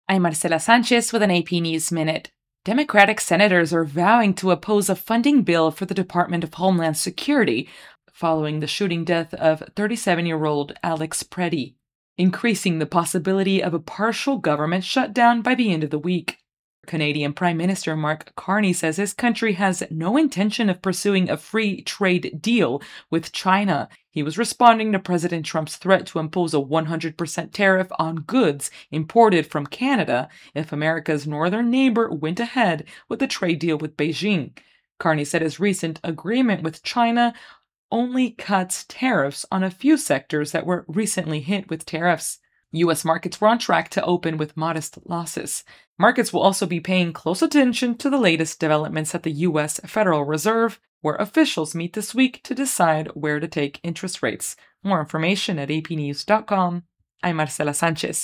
I'm Marcela Sanchez with an AP News Minute. Democratic senators are vowing to oppose a funding bill for the Department of Homeland Security following the shooting death of 37-year-old Alex Preddy, increasing the possibility of a partial government shutdown by the end of the week. Canadian Prime Minister Mark Carney says his country has no intention of pursuing a free trade deal with China. He was responding to President Trump's threat to impose a 100% tariff on goods imported from Canada if America's northern neighbor went ahead with a trade deal with Beijing. Carney said his recent agreement with China only cuts tariffs on a few sectors that were recently hit with tariffs. U.S. markets were on track to open with modest losses. Markets will also be paying close attention to the latest developments at the U.S. Federal Reserve, where officials meet this week to decide where to take interest rates. More information at apnews.com. I'm Marcela Sanchez.